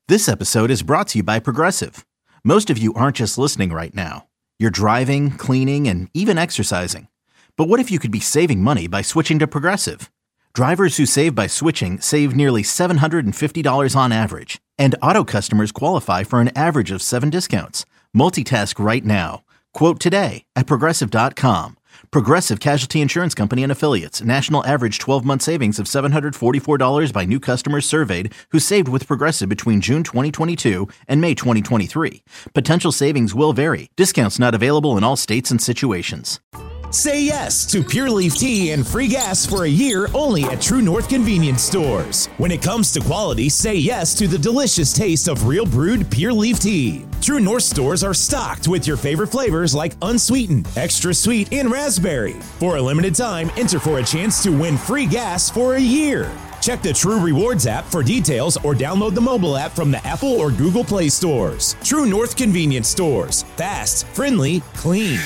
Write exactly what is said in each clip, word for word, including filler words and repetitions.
This episode is brought to you by Progressive. Most of you aren't just listening right now. You're driving, cleaning, and even exercising. But what if you could be saving money by switching to Progressive? Drivers who save by switching save nearly seven hundred fifty dollars on average. And auto customers qualify for an average of seven discounts. Multitask right now. Quote today at Progressive dot com. Progressive Casualty Insurance Company and Affiliates. National average twelve-month savings of seven hundred forty-four dollars by new customers surveyed who saved with Progressive between June twenty twenty-two and May twenty twenty-three. Potential savings will vary. Discounts not available in all states and situations. Say yes to Pure Leaf Tea and free gas for a year only at True North Convenience Stores. When it comes to quality, say yes to the delicious taste of real brewed Pure Leaf Tea. True North stores are stocked with your favorite flavors like unsweetened, extra sweet, and raspberry. For a limited time, enter for a chance to win free gas for a year. Check the True Rewards app for details or download the mobile app from the Apple or Google Play stores. True North Convenience Stores. Fast, friendly, clean.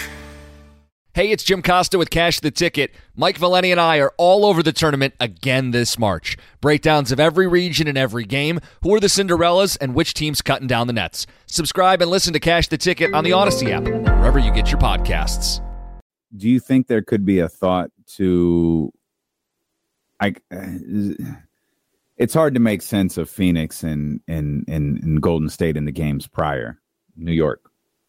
Hey, it's Jim Costa with Cash the Ticket. Mike Valeni and I are all over the tournament again this March. Breakdowns of every region and every game, who are the Cinderellas, and which team's cutting down the nets. Subscribe and listen to Cash the Ticket on the Odyssey app, wherever you get your podcasts. Do you think there could be a thought to... I, it's hard to make sense of Phoenix and, and, and, and Golden State in the games prior, New York.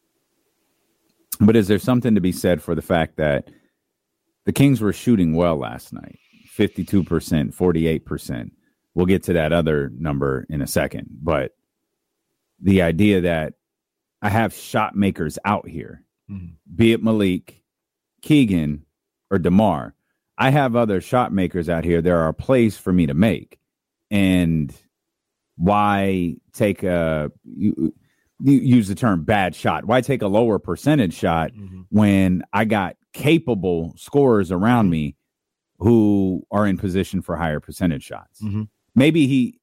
But is there something to be said for the fact that the Kings were shooting well last night? fifty-two percent, forty-eight percent. We'll get to that other number in a second. But the idea that I have shot makers out here, mm-hmm. be it Malik, Keegan, or DeMar, I have other shot makers out here. There are plays for me to make. And why take a... You, You use the term bad shot. Why take a lower percentage shot mm-hmm. when I got capable scorers around me who are in position for higher percentage shots? Mm-hmm. Maybe he,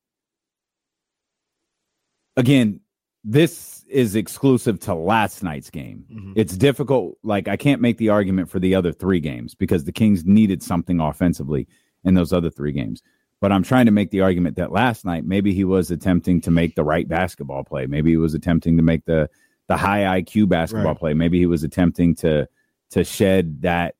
again, this is exclusive to last night's game. Mm-hmm. It's difficult. Like, I can't make the argument for the other three games because the Kings needed something offensively in those other three games. But I'm trying to make the argument that last night, maybe he was attempting to make the right basketball play. Maybe he was attempting to make the the high I Q basketball right. play. Maybe he was attempting to to shed that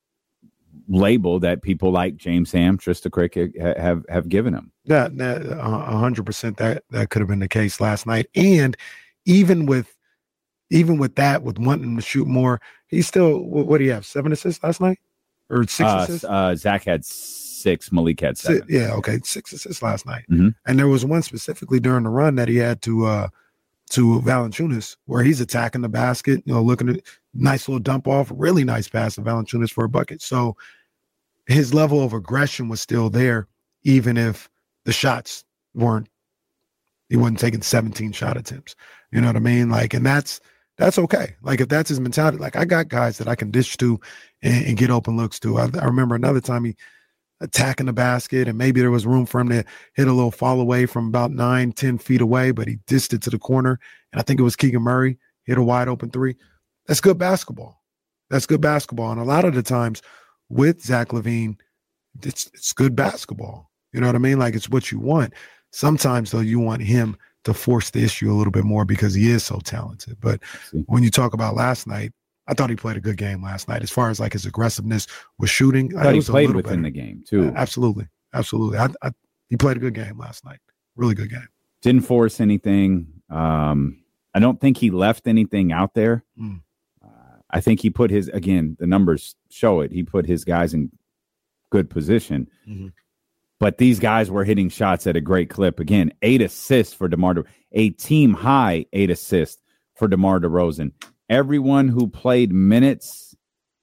label that people like James Ham, Trista Crick have have given him. Yeah, a hundred percent. That that could have been the case last night. And even with even with that, with wanting to shoot more, he still what do you have? Seven assists last night, or six uh, assists? Uh, Zach had six. Malik had seven. Six, yeah, okay, six assists last night. Mm-hmm. And there was one specifically during the run that he had to uh, to Valanciunas where he's attacking the basket, you know, looking at nice little dump off, really nice pass to Valanciunas for a bucket. So his level of aggression was still there, even if the shots weren't. He wasn't taking seventeen shot attempts. You know what I mean? Like, and that's that's okay. Like, if that's his mentality, like I got guys that I can dish to and, and get open looks to. I, I remember another time he. attacking the basket, and maybe there was room for him to hit a little fall away from about nine, ten feet away, but he dished it to the corner, and I think it was Keegan Murray, hit a wide open three. That's good basketball. That's good basketball. And a lot of the times with Zach LaVine, it's it's good basketball. You know what I mean? Like, it's what you want. Sometimes, though, you want him to force the issue a little bit more because he is so talented. But when you talk about last night, I thought he played a good game last night. As far as like his aggressiveness with shooting, I thought he played better. within the game too. Uh, absolutely, absolutely. I, I, he played a good game last night. Really good game. Didn't force anything. Um, I don't think he left anything out there. Mm. Uh, I think he put his again. The numbers show it. He put his guys in good position. Mm-hmm. But these guys were hitting shots at a great clip. Again, eight assists for DeMar DeRozan, a team high eight assists for DeMar DeRozan. Everyone who played minutes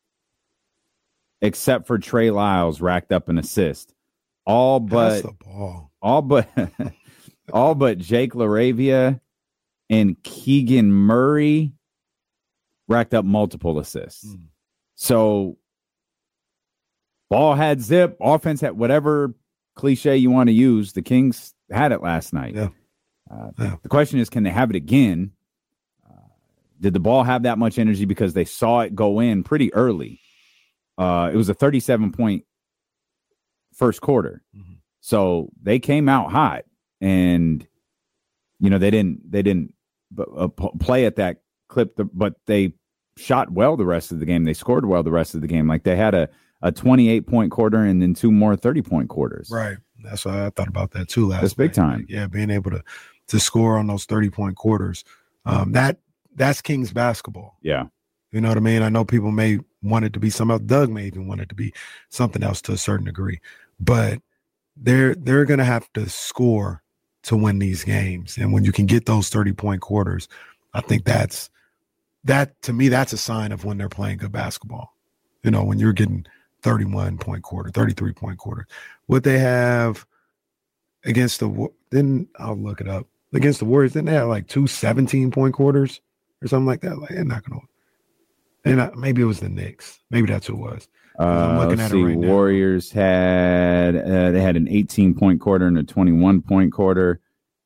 except for Trey Lyles racked up an assist. All but all but all but Jake LaRavia and Keegan Murray racked up multiple assists. Mm. So ball had zip, offense had whatever cliche you want to use. The Kings had it last night. Yeah. Uh, yeah. The question is, can they have it again? Did the ball have that much energy because they saw it go in pretty early? Uh, it was a thirty-seven point first quarter. Mm-hmm. So they came out hot. And you know, they didn't they didn't uh, play at that clip, but they shot well the rest of the game. They scored well the rest of the game. Like they had a, a twenty-eight point quarter and then two more thirty point quarters. Right. That's why I thought about that too last That's big night. time. Yeah, being able to to score on those thirty point quarters. Um, that that's Kings basketball. Yeah. You know what I mean? I know people may want it to be something else. Doug may even want it to be something else to a certain degree. But they're they're gonna have to score to win these games. And when you can get those thirty point quarters, I think that's that to me, that's a sign of when they're playing good basketball. You know, when you're getting thirty-one point quarter, thirty-three point quarter. What they have against the then I'll look it up. Against the Warriors, didn't they have like two seventeen point quarters or something like that? Like they're not gonna and I, maybe it was the Knicks. Maybe that's who it was. Uh, I'm looking let's at see. it right now. Warriors had uh, they had an eighteen point quarter and a twenty-one point quarter.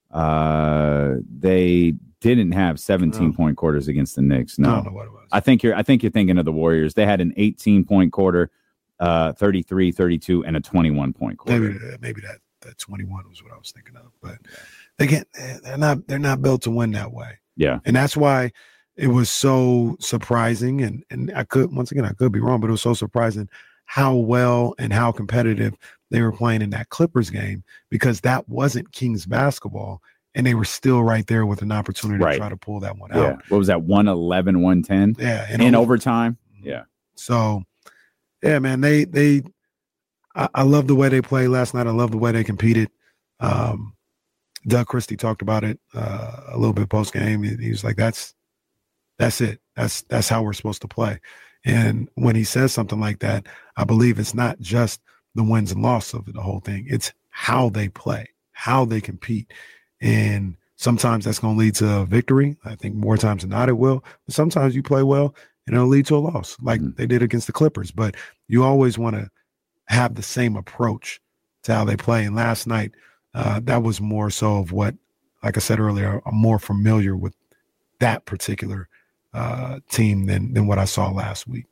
Uh, they didn't have seventeen point quarters against the Knicks. No, I don't know what it was. I think you're I think you're thinking of the Warriors. They had an eighteen point quarter, uh, thirty-three, thirty-two, and a twenty-one point quarter. Maybe maybe that that twenty-one was what I was thinking of. But they get they're not they're not built to win that way. Yeah, and that's why it was so surprising. And and I could once again I could be wrong, but it was so surprising how well and how competitive they were playing in that Clippers game, because that wasn't Kings basketball. And they were still right there with an opportunity right. to try to pull that one yeah. out. What was that? one eleven, one ten Yeah. In over- overtime. Yeah. So, yeah, man, they, they, I, I love the way they played last night. I love the way they competed. Um, Doug Christie talked about it uh, a little bit post game. He, he was like, that's, that's it. That's, that's how we're supposed to play. And when he says something like that, I believe it's not just the wins and losses of the whole thing. It's how they play, how they compete. And sometimes that's going to lead to a victory. I think more times than not it will. But sometimes you play well and it'll lead to a loss, like mm-hmm. they did against the Clippers. But you always want to have the same approach to how they play. And last night, uh, that was more so of what, like I said earlier, I'm more familiar with that particular uh, team than than what I saw last week.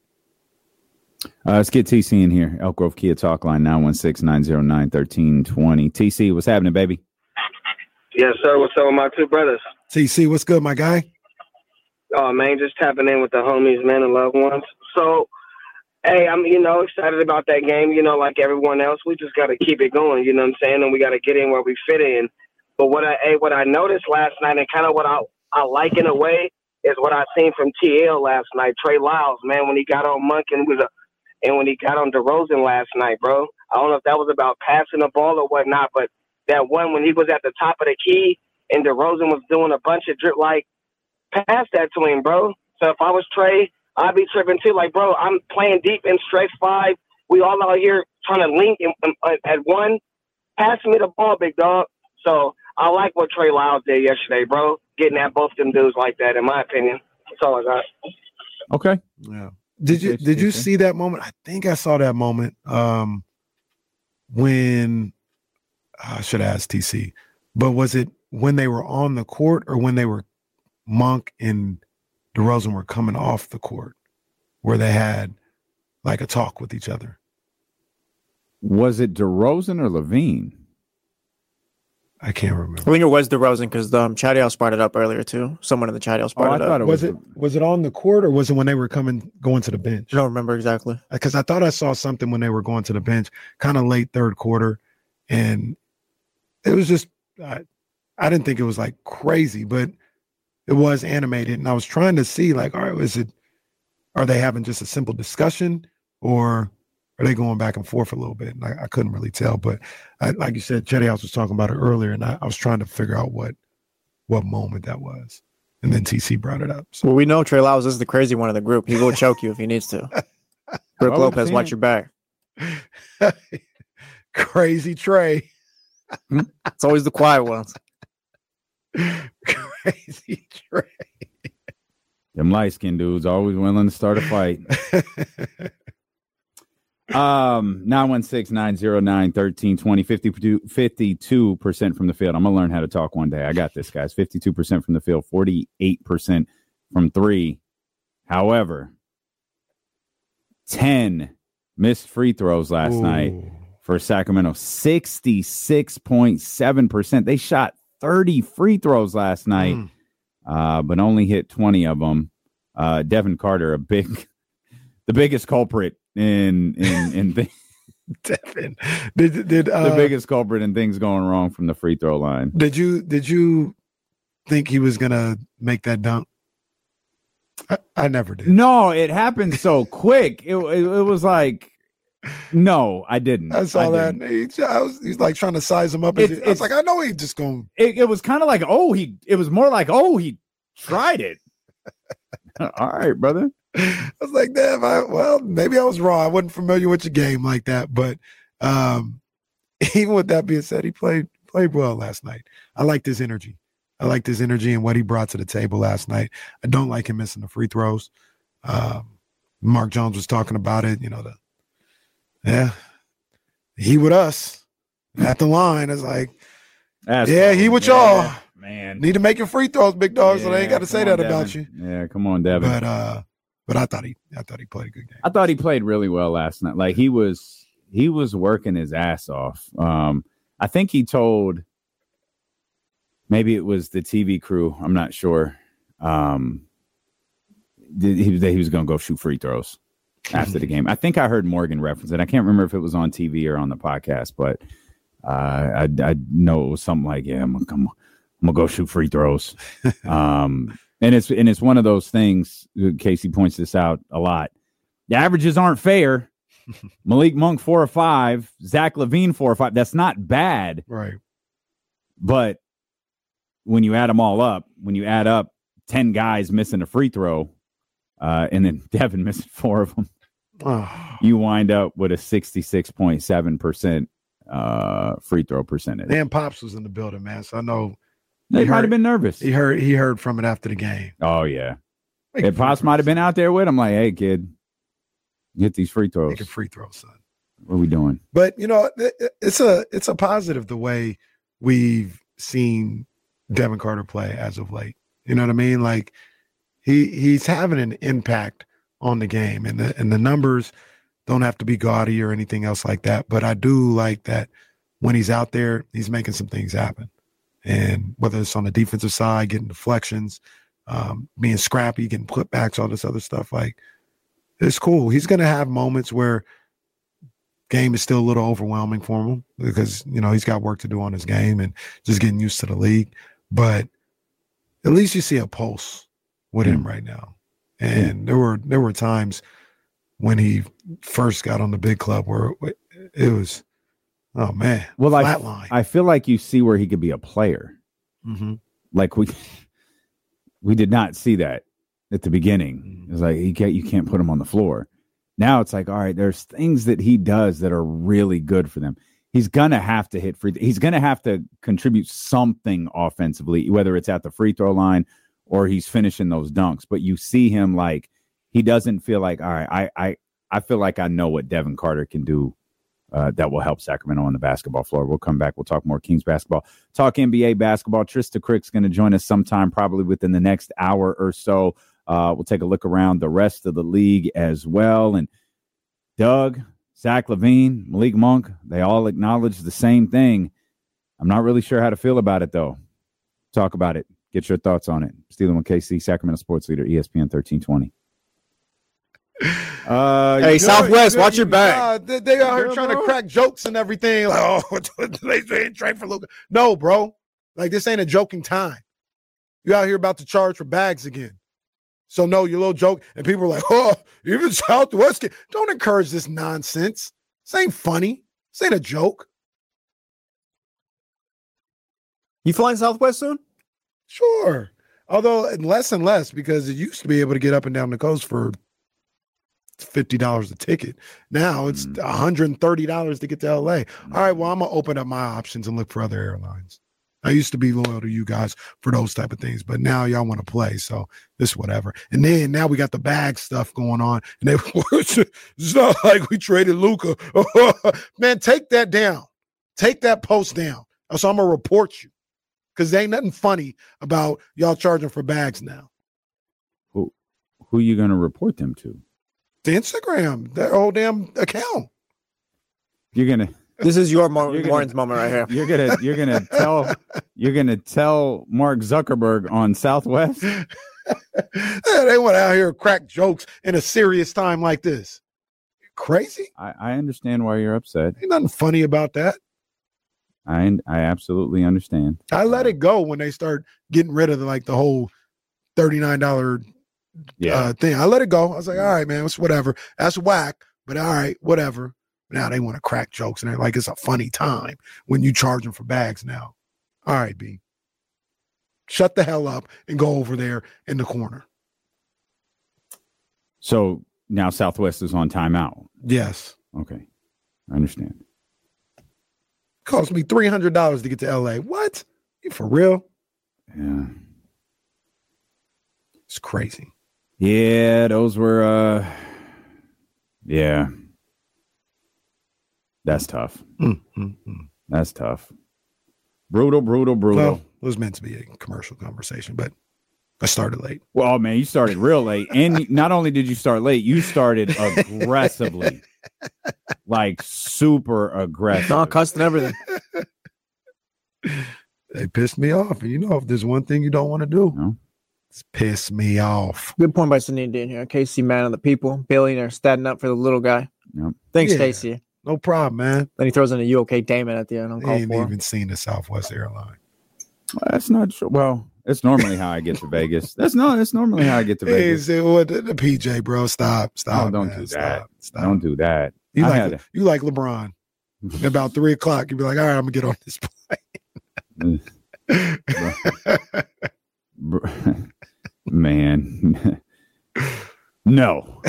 Uh, let's get T C in here. Elk Grove Kia Talk Line, nine one six, nine zero nine, one three two zero. T C, what's happening, baby? Yes, sir. What's up with my two brothers? T C, what's good, my guy? Oh, man, just tapping in with the homies, man, and loved ones. So, hey, I'm, you know, excited about that game. You know, like everyone else, we just got to keep it going, you know what I'm saying? And we got to get in where we fit in. But what I hey, what I noticed last night, and kind of what I, I like in a way, is what I seen from T L last night. Trey Lyles, man, when he got on Monk and, was a, and when he got on DeRozan last night, bro. I don't know if that was about passing the ball or whatnot, but that one when he was at the top of the key and DeRozan was doing a bunch of drip, like, pass that to him, bro. So if I was Trey, I'd be tripping too. Like, bro, I'm playing deep in stretch five. We all out here trying to link in, in, at one. Pass me the ball, big dog. So I like what Trey Lyles did yesterday, bro. Getting at both them dudes like that, in my opinion. That's all I got. Okay. Yeah. Did you did you see that moment? I think I saw that moment um, when I should have asked T C, but was it when they were on the court or when they were Monk and DeRozan were coming off the court where they had like a talk with each other? Was it DeRozan or Levine? I can't remember. I think it was DeRozan because um, Chatty House brought it up earlier too. Someone in the Chatty House brought oh, it I up. Thought it was, was it was it on the court or was it when they were coming going to the bench? I don't remember exactly. Because I thought I saw something when they were going to the bench, kind of late third quarter, and it was just I, I didn't think it was like crazy, but it was animated, and I was trying to see like, all right, is it are they having just a simple discussion or are they going back and forth a little bit? And I, I couldn't really tell, but I, like you said, Chetty House was talking about it earlier, and I, I was trying to figure out what what moment that was, and then T C brought it up. So. Well, we know Trey Lyles is the crazy one of the group. He will choke you if he needs to. Brooke well, Lopez, watch your back. Crazy Trey. It's always the quiet ones. Crazy Trey. Them light-skinned dudes always willing to start a fight. um, nine one six, nine zero nine, one three two zero, fifty-two, fifty-two percent from the field. I'm going to learn how to talk one day. I got this, guys. fifty-two percent from the field, forty-eight percent from three. However, ten missed free throws last Ooh. night for Sacramento. sixty-six point seven percent. They shot thirty free throws last night, mm. uh, but only hit twenty of them. Uh, Devin Carter, a big, the biggest culprit in in in things. Devin, did did uh, the biggest culprit in things going wrong from the free throw line. Did you did you think he was gonna make that dunk? I, I never did. No, it happened so quick. It, it it was like, no, I didn't. I saw I that. He, I was, he's like trying to size him up. It's, it's, I was like, I know he's just going. It, it was kind of like, oh, he. It was more like, oh, he tried it. All right, brother. I was like, damn. I, well, maybe I was wrong. I wasn't familiar with your game like that. But um, even with that being said, he played played well last night. I liked his energy. I liked his energy and what he brought to the table last night. I don't like him missing the free throws. Um, Mark Jones was talking about it. You know, the yeah, he with us at the line. It's like, That's yeah, he with yeah, y'all. Man, need to make your free throws, big dog. Yeah, so they ain't got to say on, that Devin. about you. Yeah, come on, Devin. But uh, but I thought he, I thought he played a good game. I thought he played really well last night. Like he was, he was working his ass off. Um, I think he told. Maybe it was the T V crew. I'm not sure. Um, he, he was going to go shoot free throws after the game. I think I heard Morgan reference it. I can't remember if it was on T V or on the podcast, but uh, I, I know it was something like, yeah, I'm going to go shoot free throws. um, and it's and it's one of those things, Casey points this out a lot. The averages aren't fair. Malik Monk, four or five. Zach LaVine, four or five. That's not bad. Right. But when you add them all up, when you add up ten guys missing a free throw, uh, and then Devin missing four of them, oh. you wind up with a sixty-six point seven percent uh, free throw percentage. Dan Pops was in the building, man, so I know they might have been nervous. He heard he heard from it after the game. Oh, yeah. If Pops might have been out there with him, like, hey, kid, get these free throws. Make a free throw, son. What are we doing? But, you know, it's a it's a positive the way we've seen Devin Carter play as of late. You know what I mean? Like he he's having an impact on the game, and the and the numbers don't have to be gaudy or anything else like that. But I do like that when he's out there, he's making some things happen. And whether it's on the defensive side, getting deflections, um, being scrappy, getting putbacks, all this other stuff, like it's cool. He's gonna have moments where game is still a little overwhelming for him because, you know, he's got work to do on his game and just getting used to the league. But at least you see a pulse with him right now. And there were there were times when he first got on the big club where it was, oh, man, well, flatline. I, I feel like you see where he could be a player. Mm-hmm. Like we we did not see that at the beginning. It's like you can't, you can't put him on the floor. Now it's like, all right, there's things that he does that are really good for them. He's going to have to hit free. He's going to have to contribute something offensively, whether it's at the free throw line or he's finishing those dunks. But you see him like he doesn't feel like, all right, I I, I feel like I know what Devin Carter can do uh, that will help Sacramento on the basketball floor. We'll come back. We'll talk more Kings basketball, talk N B A basketball. Trista Crick's going to join us sometime probably within the next hour or so. Uh, we'll take a look around the rest of the league as well. And Doug, Zach LaVine, Malik Monk, they all acknowledge the same thing. I'm not really sure how to feel about it, though. Talk about it. Get your thoughts on it. Steeler with K C, Sacramento sports leader, E S P N thirteen twenty. Uh, hey, Southwest, watch your back. Uh, they, they out here trying to crack jokes and everything. Like, oh, they ain't trade for Luka. No, bro. Like, this ain't a joking time. You out here about to charge for bags again. So, no, your little joke. And people are like, oh, even Southwest. Can... Don't encourage this nonsense. This ain't funny. This ain't a joke. You flying Southwest soon? Sure. Although less and less, because it used to be able to get up and down the coast for fifty dollars a ticket. Now it's one hundred thirty dollars to get to L A. All right, well, I'm going to open up my options and look for other airlines. I used to be loyal to you guys for those type of things, but now y'all want to play, so this whatever. And then now we got the bag stuff going on, and they, it's not like we traded Luka. Man, take that down. Take that post down. So I'm going to report you because there ain't nothing funny about y'all charging for bags now. Who, who are you going to report them to? The Instagram, that whole damn account. You're going to This is your Mar- You're gonna- Martin's moment right here. You're gonna you're gonna tell you're gonna tell Mark Zuckerberg on Southwest. They want out here crack jokes in a serious time like this. Crazy? I, I understand why you're upset. Ain't nothing funny about that. I I absolutely understand. I let it go when they start getting rid of the, like the whole thirty-nine dollars Yeah. uh, thing. I let it go. I was like, all right, man, it's whatever. That's whack, but all right, whatever. Now they want to crack jokes and they're like it's a funny time when you charge them for bags now. All right, B. Shut the hell up and go over there in the corner. So now Southwest is on timeout. Yes. Okay. I understand. Cost me three hundred dollars to get to L A. What? You for real? Yeah. It's crazy. Yeah, those were uh yeah. That's tough. Mm, mm, mm. That's tough. Brutal, brutal, brutal. Well, it was meant to be a commercial conversation, but I started late. Well, man, you started real late. And not only did you start late, you started aggressively. Like super aggressive. No, cussing everything. They pissed me off. And you know, if there's one thing you don't want to do, No. it's piss me off. Good point by Sidney Dean here. Casey, man of the people, billionaire, standing up for the little guy. Yep. Thanks, Yeah. Casey. No problem, man. Then he throws in a "You okay, Damon?" at the end. On I call ain't four. even seen the Southwest airline. Well, that's not true. Well, it's normally how I get to Vegas. That's no, that's normally how I get to Hey, Vegas. say, what the, the P J, bro? Stop, stop. No, don't man. do Stop, that. Stop. Don't do that. You I like had you like LeBron. About three o'clock, you'd be like, all right, I'm gonna get on this plane. Br- Man. No.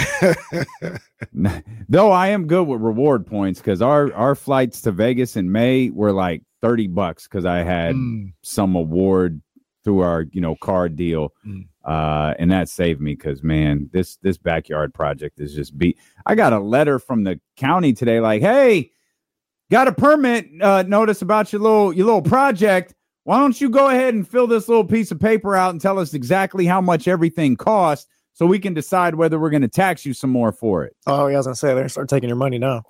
Though I am good with reward points because our, our flights to Vegas in May were like thirty bucks because I had Mm, some award through our, you know, card deal. Mm. Uh, and that saved me because, man, this this backyard project is just beat. I got a letter from the county today like, hey, got a permit uh, notice about your little your little project. Why don't you go ahead and fill this little piece of paper out and tell us exactly how much everything costs so we can decide whether we're going to tax you some more for it. Oh, yeah, I was gonna say they're gonna start taking your money now.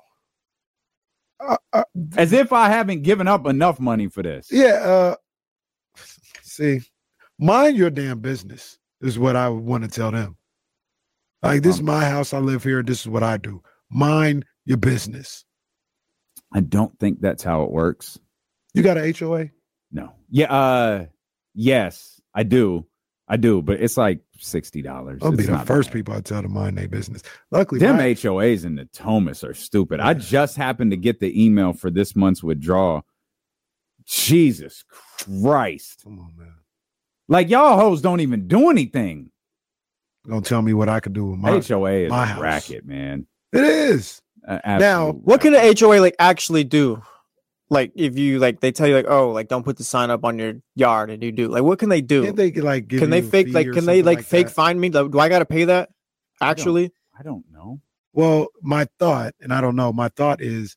uh, uh, As if I haven't given up enough money for this. yeah. Uh, see, mind your damn business is what I would want to tell them. Like, this is my house. I live here. This is what I do. Mind your business. I don't think that's how it works. You got an H O A? No. Yeah. Uh, yes, I do. I do, but it's like sixty dollars. I'll be It's the not first bad. people I tell to mind their business. Luckily, Them my- H O As in the Thomas are stupid. I just happened to get the email for this month's withdrawal. Jesus Christ. come on, man. Like, y'all hoes don't even do anything. Don't tell me what I could do with my. H O A is my a house. racket, man. It is. Uh, Now, absolute What can racket. an H O A like actually do? Like if you like they tell you like, oh, like don't put the sign up on your yard and you do. Like what can they do? Can't they like give Can they you a fake fee like or can they something like, fake that? find me? Like, do I gotta pay that? I don't- Actually? I don't know. Well, my thought, and I don't know, my thought is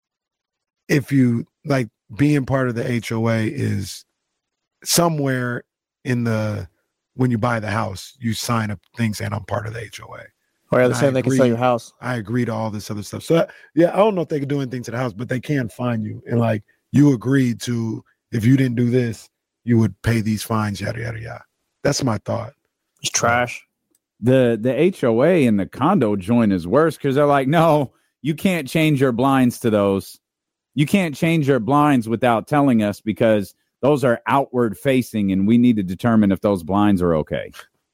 if you like being part of the H O A is somewhere in the when you buy the house, you sign a thing saying I'm part of the H O A. Or are they I saying they can sell agree. your house? I agree to all this other stuff. So yeah, I don't know if they can do anything to the house, but they can fine you. And like you agreed to if you didn't do this, you would pay these fines, yada yada yada. That's my thought. It's trash. The the H O A and the condo joint is worse because they're like, no, you can't change your blinds to those. You can't change your blinds without telling us because those are outward facing and we need to determine if those blinds are okay.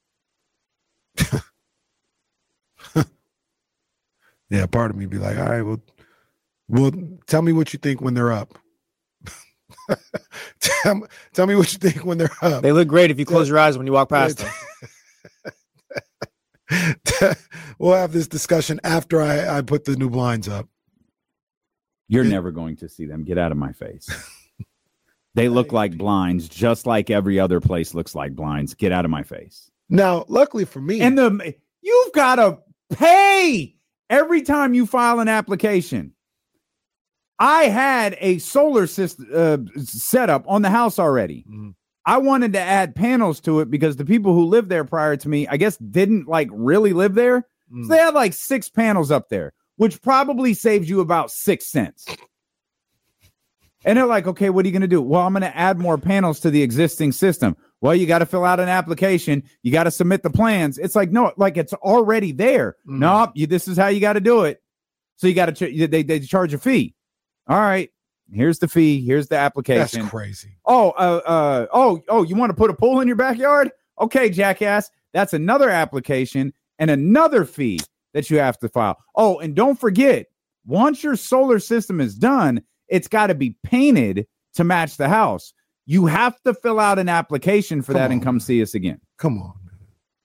Yeah, part of me be like, all right, well, well, tell me what you think when they're up. tell, me- tell me what you think when they're up. They look great if you close your eyes when you walk past them. We'll have this discussion after I, I put the new blinds up. You're It- never going to see them. Get out of my face. They look like blinds, just like every other place looks like blinds. Get out of my face. Now, luckily for me, And the you've got to pay every time you file an application. I had a solar system uh, setup on the house already. Mhm. I wanted to add panels to it because the people who lived there prior to me, I guess, didn't like really live there. Mm. So they had like six panels up there, which probably saves you about six cents. And they're like, okay, what are you going to do? Well, I'm going to add more panels to the existing system. Well, you got to fill out an application. You got to submit the plans. It's like, no, like it's already there. Mm. Nope, you, this is how you got to do it. So you got to, ch- they, they charge a fee. All right, here's the fee. Here's the application. That's crazy. Oh, uh, uh, oh, oh, you want to put a pool in your backyard? Okay, jackass. That's another application and another fee that you have to file. Oh, and don't forget, once your solar system is done, it's got to be painted to match the house. You have to fill out an application for come that on, and come see us again. Come on, man.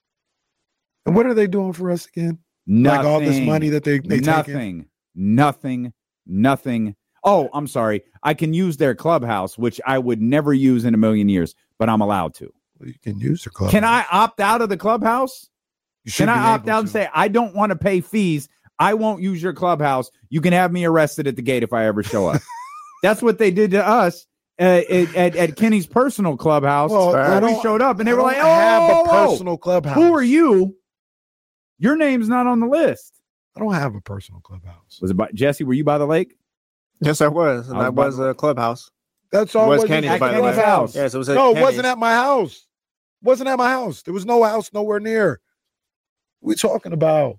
And what are they doing for us again? Nothing. Like all this money that they, they nothing, taking? nothing, nothing. Oh, I'm sorry. I can use their clubhouse, which I would never use in a million years, but I'm allowed to. Well, you can use their clubhouse. Can I opt out of the clubhouse? Can I opt out to. and say, I don't want to pay fees? I won't use your clubhouse. You can have me arrested at the gate if I ever show up. That's what they did to us uh, at, at, at Kenny's personal clubhouse. Well, where we showed up and they I were like, oh, have oh, a personal clubhouse. Who are you? Your name's not on the list. I don't have a personal clubhouse. Was it by, Jesse, were you by the lake? Yes, I was. And I that was was a clubhouse. That's all. It was was Kenny's at by the Kenny's way. house. Yes, it was at no, it Kenny's. wasn't at my house. Wasn't at my house. There was no house nowhere near. What are we talking about?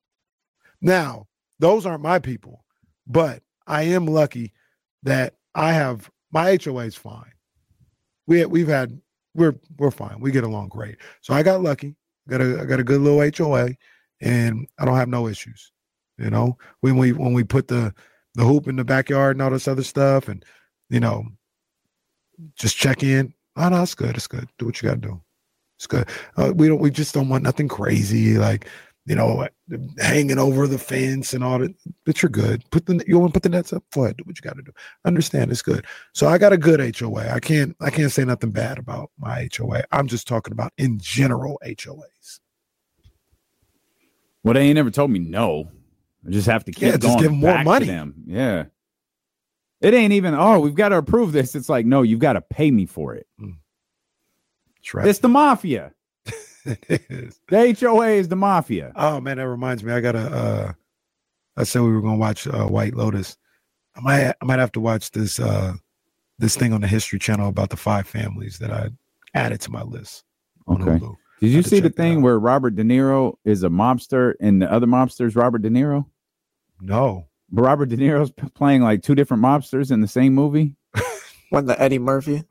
Now, those aren't my people, but I am lucky that I have my H O A is fine. We we've had we're we're fine. We get along great. So I got lucky. Got a I got a good little H O A, and I don't have no issues. You know, when we when we put the the hoop in the backyard and all this other stuff, and you know, just check in. Oh no, it's good. It's good. Do what you got to do. It's good. Uh, we don't. We just don't want nothing crazy like. You know, hanging over the fence and all that, but you're good. Put the you want to put the nets up? Go ahead, do what you got to do. Understand, it's good. So I got a good H O A. I can't I can't say nothing bad about my H O A. I'm just talking about in general H O As. Well, they ain't never told me no. I just have to keep yeah, going just give them more back money. To them. Yeah, it ain't even. Oh, we've got to approve this. It's like no, you've got to pay me for it. Mm. That's right. It's the mafia. It is. The H O A is the mafia. Oh man, that reminds me. I gotta. Uh, I said we were gonna watch uh, White Lotus. I might. I might have to watch this. Uh, this thing on the History Channel about the five families that I added to my list. On okay. Hulu. Did you see the thing where Robert De Niro is a mobster and the other mobster is Robert De Niro? No. But Robert De Niro's p- playing like two different mobsters in the same movie. What, the Eddie Murphy?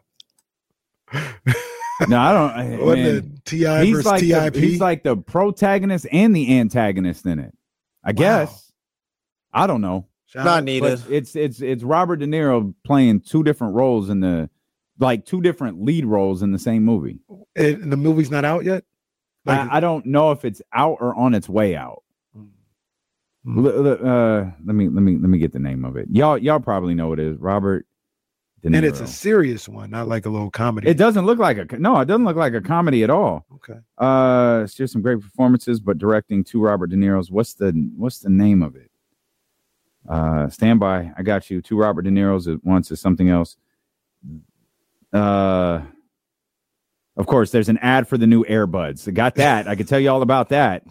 No, I don't. What Man, the T I versus like T I P? The, he's like the protagonist and the antagonist in it. I Wow. guess. I don't know. Shout Not out- needed. But it's it's it's Robert De Niro playing two different roles in the like two different lead roles in the same movie. It, and the movie's not out yet. Like, I, I don't know if it's out or on its way out. Mm. L- l- uh, let me let me let me get the name of it. Y'all y'all probably know what it is. Robert De Niro. and it's a serious one, not like a little comedy. It doesn't look like a no. It doesn't look like a comedy at all. Okay. Uh, it's just some great performances, but directing two Robert De Niro's. What's the what's the name of it? Uh, stand by. I got you. Two Robert De Niro's at once is something else. Uh, of course, there's an ad for the new Airbuds. I got that. I can tell you all about that.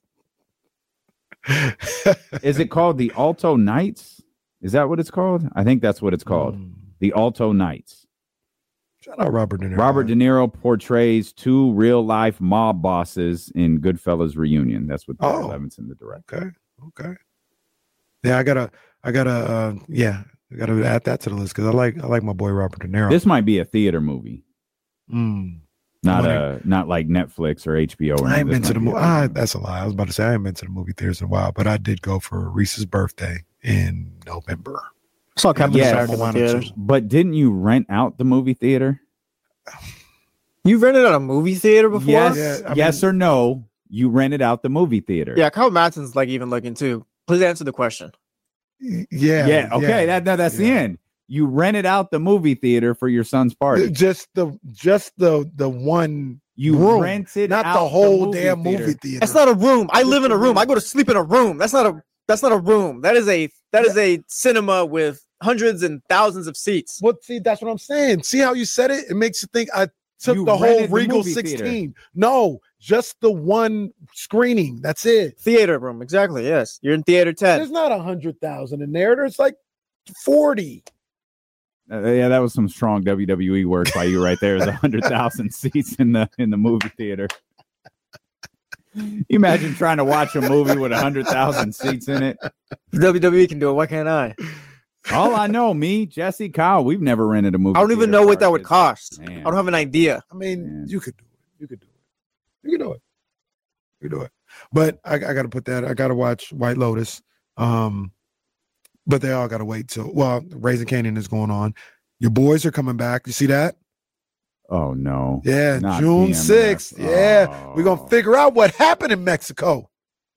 Is it called the Alto Knights? Is that what it's called? I think that's what it's called. Mm. The Alto Knights. Shout out Robert De Niro. Robert De Niro portrays two real-life mob bosses in Goodfellas Reunion. That's what Barry Oh. Levinson, the director. Okay. Okay. Yeah, I gotta, I gotta, uh, yeah, I gotta add that to the list because I like, I like my boy Robert De Niro. This might be a theater movie, Mm. not Money. a not like Netflix or H B O. Or I ain't anything. been This to the might be movie. a theater Ah, movie. that's a lie. I was about to say I ain't been to the movie theaters in a while, but I did go for Reese's birthday in November. I saw Captain Yeah, America I in the wanted theaters. to. But didn't you rent out the movie theater? You rented out a movie theater before? Yes, Yeah, I yes or no? You rented out the movie theater. Yeah, Carl Madsen's like even looking too. Please answer the question. Y- Yeah. yeah. Okay, that, that that's the yeah. end. You rented out the movie theater for your son's party. Just the, just the, the one. You room, rented not out the whole movie damn theater. movie theater. That's not a room. I live in a room. I go to sleep in a room. That's not a that's not a room. That is a that is a cinema with hundreds and thousands of seats. What? See, that's what I'm saying. See how you said it? It makes you think I took You the whole rented the Regal movie theater. sixteen. No, just the one screening. That's it. Theater room, exactly. Yes. You're in theater ten. There's not a hundred thousand in there. There's like forty. Uh, yeah, that was some strong W W E work by you right there. There's one hundred thousand seats in the in the movie theater. You imagine trying to watch a movie with one hundred thousand seats in it? W W E can do it. Why can't I? All I know, me, Jesse, Kyle, we've never rented a movie. I don't even know what that would cost. Man. I don't have an idea. I mean, Man. you could do it. You could do it. You could do it. You could do it. But I, I got to put that. I got to watch White Lotus. Um, but they all got to wait till. Well, Raising Kanan is going on. Your boys are coming back. You see that? Oh no! Yeah, Not June B M F. sixth. Yeah, Oh. we're gonna figure out what happened in Mexico.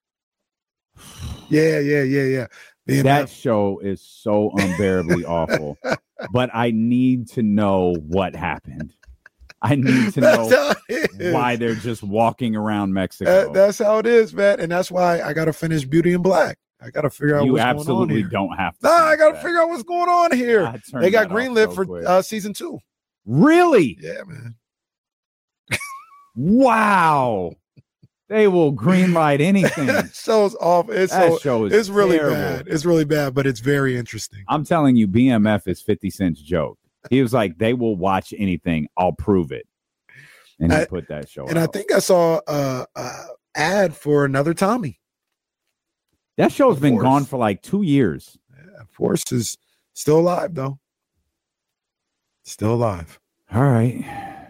Yeah, yeah, yeah, yeah. B M F. That show is so unbearably awful. But I need to know what happened. I need to That's know how it is. why they're just walking around Mexico. That- that's how it is, man. And that's why I got to finish Beauty in Black. I got to figure out you what's going on absolutely here. don't have to. Nah, I finish got to that. figure out what's going on here. I turned They got that off greenlit so for quick. uh, season two. Really? Yeah, man. Wow. They will greenlight anything. That show's off. It's That so, show is it's really terrible. bad. It's really bad, but it's very interesting. I'm telling you, B M F is fifty Cent's joke. He was like, they will watch anything. I'll prove it. And he I- put that show And out. I think I saw a, a ad for another Tommy. that show's Of been course. gone for like two years. Yeah, Force is still alive, though. Still alive. All right.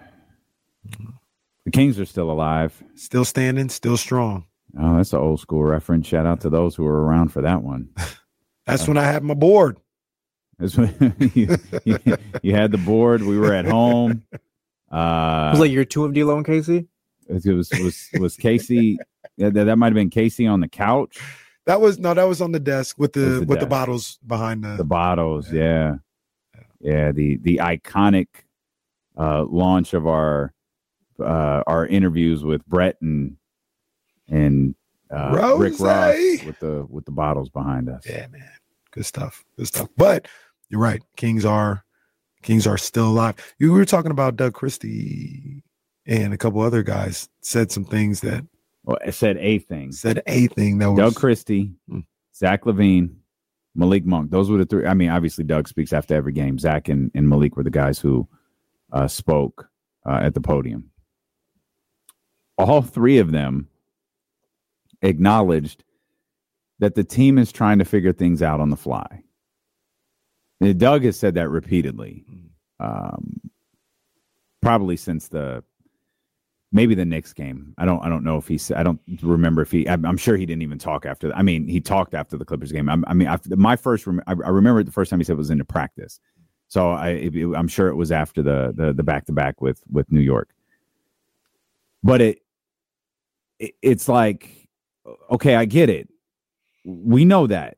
The Kings are still alive. Still standing, still strong. Oh, that's an old school reference. Shout out to those who were around for that one. That's when I had my board. That's when you, you, you had the board. We were at home. Uh, It was like year two of D-Lo and Casey. it was was was Casey. Yeah, that, that might have been Casey on the couch. That was no, that was on the desk with It was the the with the desk. bottles behind the. The bottles, yeah, yeah. The the iconic uh, launch of our uh, our interviews with Brett and and uh, Rick Rose. Ross with the with the bottles behind us. Yeah, man, good stuff, good stuff. But you're right, Kings are Kings are still alive. You were talking about Doug Christie and a couple other guys said some things that Well, it said a thing. said a thing that was Doug Christie, Hmm. Zach LaVine, Malik Monk. Those were the three. I mean, obviously, Doug speaks after every game. Zach and, and Malik were the guys who uh, spoke uh, at the podium. All three of them acknowledged that the team is trying to figure things out on the fly. And Doug has said that repeatedly, um, probably since the maybe the Knicks game. I don't. I don't know if he. I don't remember if he. I'm, I'm sure he didn't even talk after. I mean, he talked after the Clippers game. I, I mean, I, my first. Rem, I, I remember the first time he said it was into practice. So I. It, I'm sure it was after the the the back to back with with New York. But it, it. It's like, okay, I get it. We know that.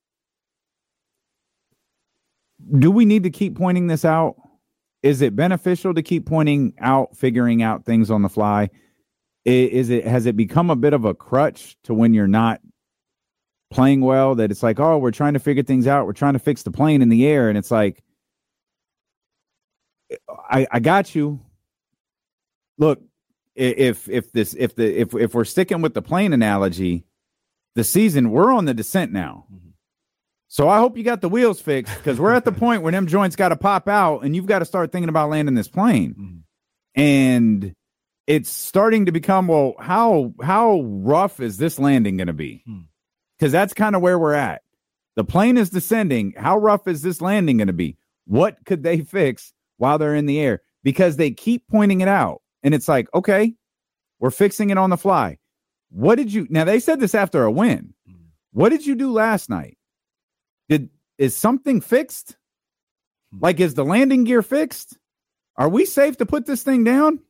Do we need to keep pointing this out? Is it beneficial to keep pointing out, figuring out things on the fly? I- Is it has it become a bit of a crutch to when you're not playing well, that it's like, oh, we're trying to figure things out. We're trying to fix the plane in the air. And it's like, I, I got you. Look, i- if if this if the if if we're sticking with the plane analogy, the season, we're on the descent now. So I hope you got the wheels fixed, because we're at the point where them joints got to pop out and you've got to start thinking about landing this plane. Mhm. And it's starting to become, well, how how rough is this landing going to be? Hmm. Because that's kind of where we're at. The plane is descending. How rough is this landing going to be? What could they fix while they're in the air? Because they keep pointing it out. And it's like, okay, we're fixing it on the fly. What did you, now they said this after a win. What did you do last night? Did is something fixed? Like, is the landing gear fixed? Are we safe to put this thing down?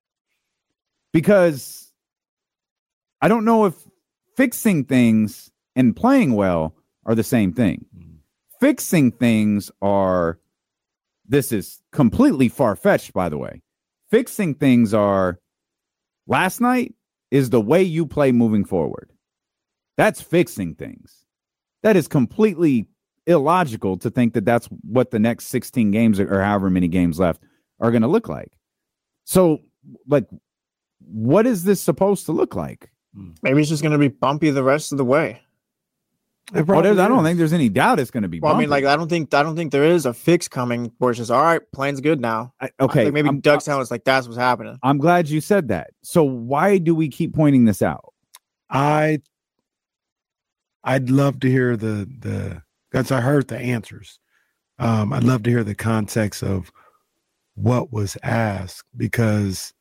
Because I don't know if fixing things and playing well are the same thing. Fixing things are, this is completely far-fetched, by the way. Fixing things are, last night is the way you play moving forward. That's fixing things. That is completely illogical to think that that's what the next sixteen games or however many games left are going to look like. So, like, what is this supposed to look like? Maybe it's just going to be bumpy the rest of the way. Well, there's, I don't think there's any doubt it's going to be. Well, bumpy. I mean, like, I don't think I don't think there is a fix coming where it's just all right. Plane's good now. I, okay, like maybe I'm, Doug's telling us like that's what's happening. I'm glad you said that. So why do we keep pointing this out? I I'd love to hear the the because I heard the answers. Um, I'd love to hear the context of what was asked, because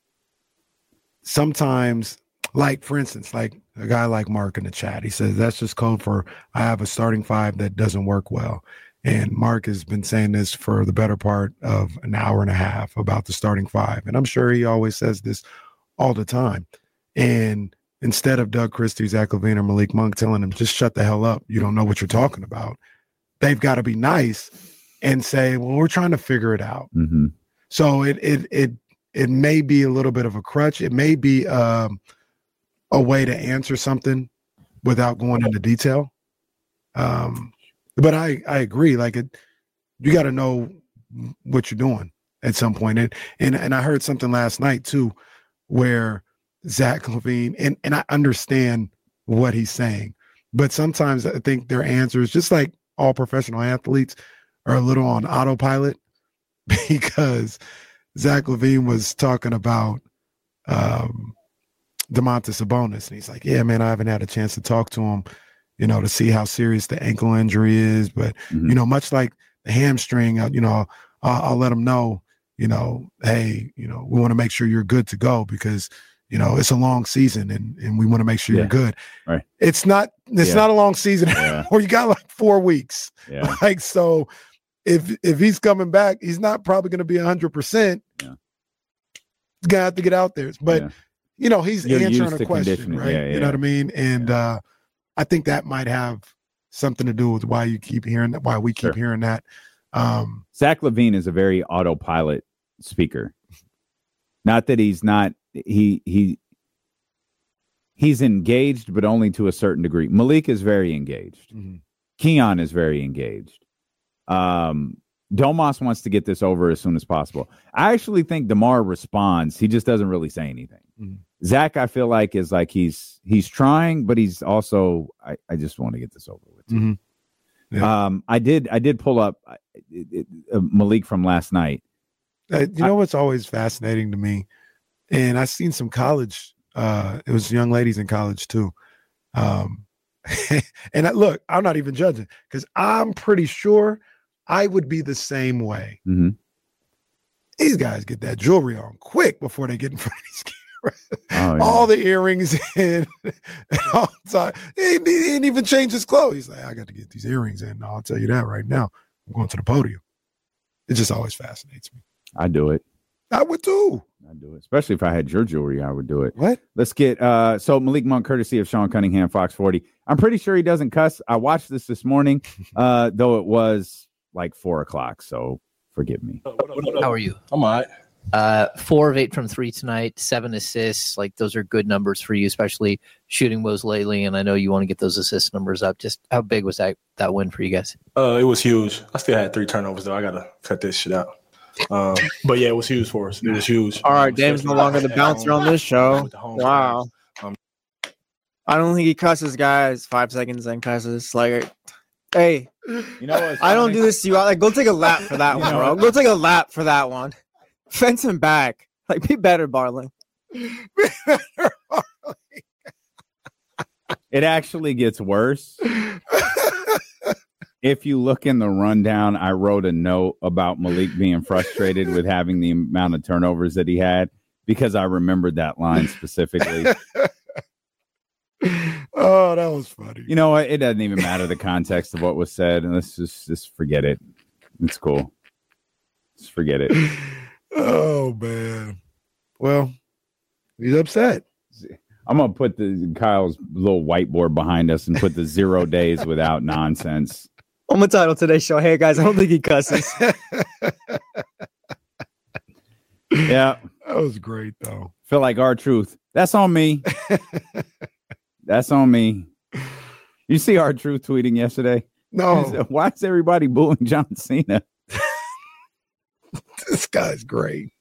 sometimes, like for instance, like a guy like Mark in the chat, he says that's just code for I have a starting five that doesn't work well. And Mark has been saying this for the better part of an hour and a half about the starting five. And I'm sure he always says this all the time. And instead of Doug Christie, Zach LaVine, or Malik Monk telling him, just shut the hell up, you don't know what you're talking about, they've got to be nice and say, well, we're trying to figure it out. Mm-hmm. So it it it it may be a little bit of a crutch. It may be um, a way to answer something without going into detail. Um, but I, I agree. Like it, you got to know what you're doing at some point. And, and and I heard something last night too, where Zach LaVine, and, and I understand what he's saying, but sometimes I think their answers, just like all professional athletes, are a little on autopilot, because Zach LaVine was talking about um, Domantas Sabonis, and he's like, yeah, man, I haven't had a chance to talk to him, you know, to see how serious the ankle injury is. But, mm-hmm. you know, much like the hamstring, you know, I'll, I'll let him know, you know, hey, you know, we want to make sure you're good to go, because, you know, it's a long season and, and we want to make sure yeah. you're good. Right. It's not, it's yeah. not a long season yeah. where you got like four weeks. Yeah. Like, so if, if he's coming back, he's not probably going to be a hundred percent. Yeah. He's going to have to get out there, but yeah. you know, he's You're answering a question, right? Yeah, yeah. You know what I mean? And yeah. uh, I think that might have something to do with why you keep hearing that, why we keep sure. hearing that. Um, Zach LaVine is a very autopilot speaker. Not that he's not, he, he, he's engaged, but only to a certain degree. Malik is very engaged. Mm-hmm. Keon is very engaged. Um, Domas wants to get this over as soon as possible. I actually think DeMar responds. He just doesn't really say anything. Mm-hmm. Zach, I feel like, is like he's he's trying, but he's also, I, I just want to get this over with. Mm-hmm. Yeah. Um, I did I did pull up it, it, uh, Malik from last night. Uh, you know I, what's always fascinating to me, and I've seen some college. Uh, it was young ladies in college too. Um, and I, look, I'm not even judging, because I'm pretty sure I would be the same way. Mm-hmm. These guys get that jewelry on quick before they get in front of these cameras. Oh, yeah. All the earrings in, and all the time. He, he didn't even change his clothes. He's like, I got to get these earrings in. I'll tell you that right now. I'm going to the podium. It just always fascinates me. I do it. I would too. I do it. Especially if I had your jewelry, I would do it. What? Let's get uh so Malik Monk, courtesy of Sean Cunningham, Fox forty. I'm pretty sure he doesn't cuss. I watched this this morning, uh, though it was like four o'clock, so forgive me. How are you? I'm all right. Uh, four of eight from three tonight, seven assists. Like, those are good numbers for you, especially shooting woes lately. And I know you want to get those assist numbers up. Just how big was that that win for you guys? Uh, it was huge. I still had three turnovers though. I gotta cut this shit out. Um, but yeah, it was huge for us. It was huge. All right, Dave's no longer the bouncer on this show. Wow. Um, I don't think he cusses guys five seconds and cusses. Like, hey, you know what? I don't do this to you. Like, go take a lap for that one, bro. Go take a lap for that one. Fence him back. Like, be better, Barling. Be better, Barling. It actually gets worse. If you look in the rundown, I wrote a note about Malik being frustrated with having the amount of turnovers that he had, because I remembered that line specifically. Oh, that was funny. You know what? It doesn't even matter the context of what was said, and let's just just forget it. It's cool. Just forget it. Oh man. Well, he's upset. I'm gonna put the Kyle's little whiteboard behind us and put the zero days without nonsense. On the title of today's show, hey guys, I don't think he cusses. Yeah, that was great though. Feel like R-Truth. That's on me. That's on me. You see R-Truth tweeting yesterday? No. Why is everybody booing John Cena? This guy's great.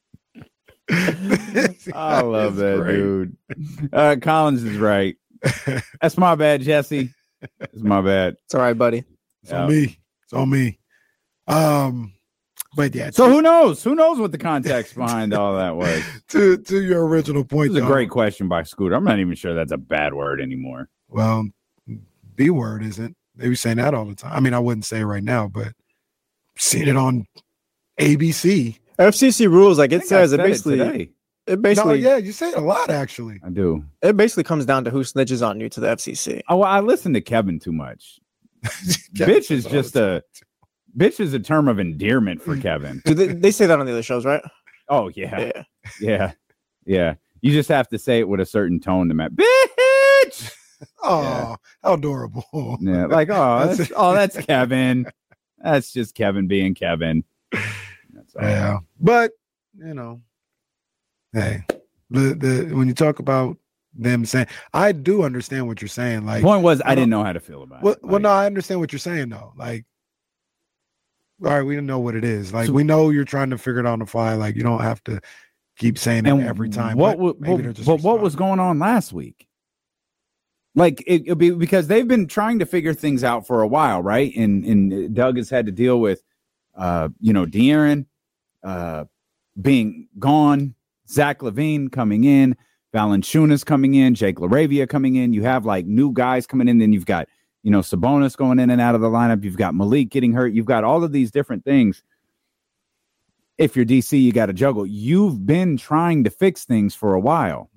I love that, great. Dude. Uh, Collins is right. That's my bad, Jesse. It's my bad. It's all right, buddy. It's yeah. on me. It's on me. Um, but yeah. So to, who knows? Who knows what the context behind all that was? To to your original point, it's a great question by Scooter. I'm not even sure that's a bad word anymore. Well, B word isn't. They be saying that all the time. I mean, I wouldn't say it right now, but seen it on A B C. F C C rules, like it says, it basically. It, it basically. No, yeah, you say it a lot, actually. I do. It basically comes down to who snitches on you to the F C C. Oh, well, I listen to Kevin too much. Bitch is just a. Bitch is a term of endearment for Kevin. Do they, they say that on the other shows, right? Oh, yeah. Yeah. Yeah. Yeah. You just have to say it with a certain tone to match. Bitch! Oh, yeah. How adorable. Yeah, like, oh, that's, that's oh, that's Kevin. That's just Kevin being Kevin. That's all. Yeah. But, you know, hey, the, the when you talk about them saying, I do understand what you're saying. Like, the point was, I didn't know how to feel about well, it. Like, well, no, I understand what you're saying, though. Like, all right, we don't know what it is. Like, so, we know you're trying to figure it out on the fly. Like, you don't have to keep saying it every time. What, but what, what, but what was going on last week? Like, it, it'll be because they've been trying to figure things out for a while, right? And and Doug has had to deal with, uh, you know, De'Aaron uh, being gone, Zach LaVine coming in, Valanciunas coming in, Jake LaRavia coming in. You have like new guys coming in, then you've got, you know, Sabonis going in and out of the lineup. You've got Malik getting hurt. You've got all of these different things. If you're D C, you got to juggle. You've been trying to fix things for a while.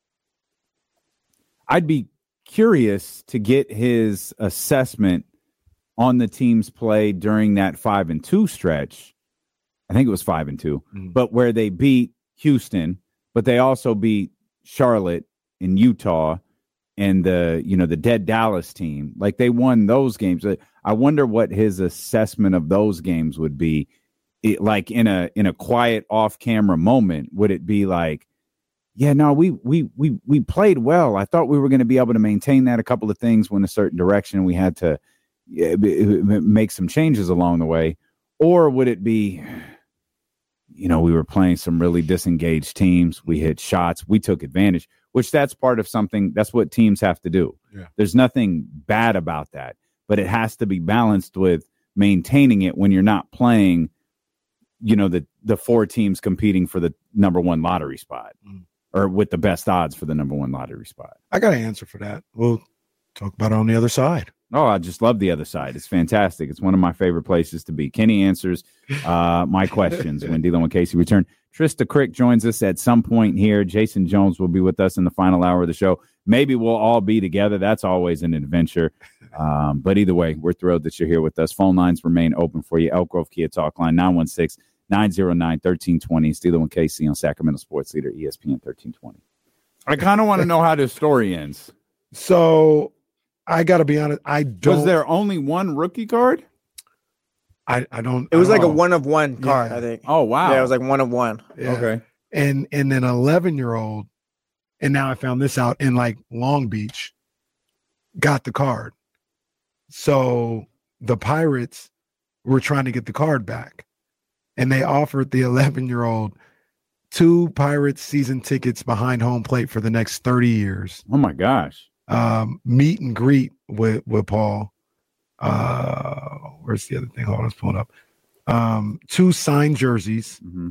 I'd be curious to get his assessment on the team's play during that five and two stretch. I think it was five and two, mm-hmm. but where they beat Houston, but they also beat Charlotte and Utah. And the, you know, the dead Dallas team, like they won those games. I wonder what his assessment of those games would be. It, like in a in a quiet off camera moment, would it be like, yeah, no, we we we we played well. I thought we were going to be able to maintain that. A couple of things went a certain direction. We had to yeah, make some changes along the way. Or would it be, you know, we were playing some really disengaged teams. We hit shots. We took advantage. Which that's part of something, that's what teams have to do. Yeah. There's nothing bad about that, but it has to be balanced with maintaining it when you're not playing, you know, the, the four teams competing for the number one lottery spot mm. or with the best odds for the number one lottery spot. I got an answer for that. We'll talk about it on the other side. Oh, I just love the other side. It's fantastic. It's one of my favorite places to be. Kenny answers uh, my questions when D'Lo and Casey return. Trista Crick joins us at some point here. Jason Jones will be with us in the final hour of the show. Maybe we'll all be together. That's always an adventure. Um, but either way, we're thrilled that you're here with us. Phone lines remain open for you. Elk Grove Kia Talk line, nine one six, nine zero nine, one three two zero. D'Lo and Casey on Sacramento Sports Leader, E S P N thirteen twenty. I kind of want to know how this story ends. So I got to be honest. I don't. Was there only one rookie card? I, I don't. It was I like don't a know. one of one card, Yeah. I think. Oh, wow. Yeah, it was like one of one. Yeah. Okay. And and an eleven year old, and now I found this out in like Long Beach, got the card. So the Pirates were trying to get the card back, and they offered the eleven year old two Pirates season tickets behind home plate for the next thirty years. Oh my gosh. Um, meet and greet with with Paul. Uh, where's the other thing? Hold on, let's pull it up. Um, two signed jerseys, mm-hmm.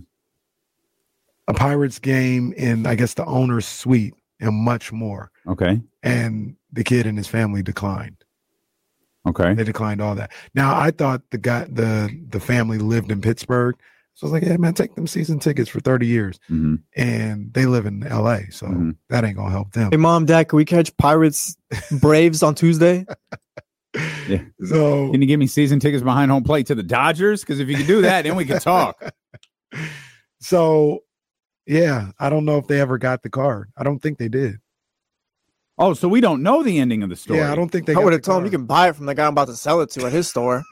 a Pirates game in, I guess, the owner's suite, and much more. Okay. And the kid and his family declined. Okay. They declined all that. Now, I thought the guy, the the family lived in Pittsburgh. So I was like, yeah, man, take them season tickets for thirty years. Mm-hmm. And they live in L A, so mm-hmm. that ain't going to help them. Hey, Mom, Dad, can we catch Pirates Braves on Tuesday? Yeah. So can you give me season tickets behind home plate to the Dodgers? Because if you can do that, then we can talk. So, yeah, I don't know if they ever got the card. I don't think they did. Oh, so we don't know the ending of the story. Yeah, I don't think they I would have told him you can buy it from the guy I'm about to sell it to at his store.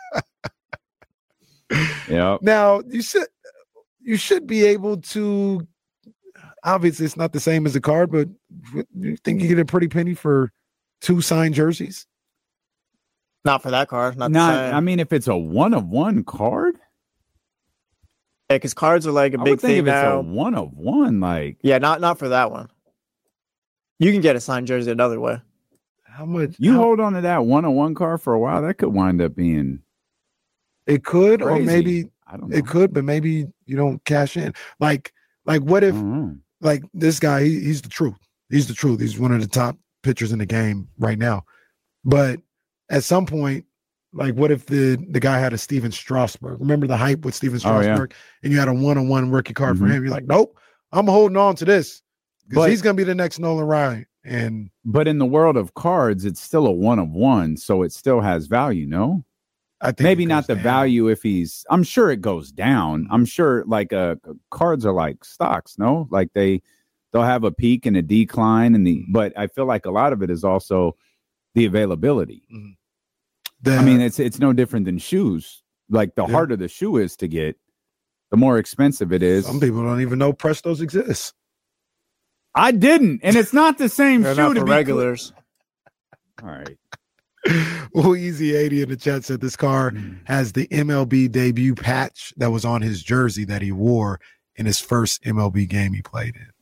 Yeah. Now, you should you should be able to, obviously it's not the same as a card, but you think you get a pretty penny for two signed jerseys? Not for that card. Not, Not the same. I mean, if it's a one of one card, yeah, because cards are like a I big would think thing if now. it's a one of one, like Yeah, not not for that one. You can get a signed jersey another way. how much You how, hold on to that one-on-one car for a while, that could wind up being it could, crazy. or maybe I don't know. it could, but maybe you don't cash in. Like, like what if like this guy, he, he's the truth. He's the truth. He's one of the top pitchers in the game right now. But at some point, like what if the, the guy had a Steven Strasburg? Remember the hype with Steven Strasburg? Oh, yeah. And you had a one-on-one rookie card mm-hmm. for him. You're like, nope, I'm holding on to this. Because he's going to be the next Nolan Ryan. And But in the world of cards, it's still a one-of-one, so it still has value, no? I think maybe not the down. value if he's I'm sure it goes down. I'm sure like uh cards are like stocks, no? Like they they'll have a peak and a decline and the but I feel like a lot of it is also the availability. Mm-hmm. The, I mean, it's it's no different than shoes. Like the yeah. harder the shoe is to get, the more expensive it is. Some people don't even know Prestos exists. I didn't, and it's not the same They're shoe not to for be regulars. All right. Well, Easy eighty in the chat said this car mm. has the M L B debut patch that was on his jersey that he wore in his first M L B game he played in.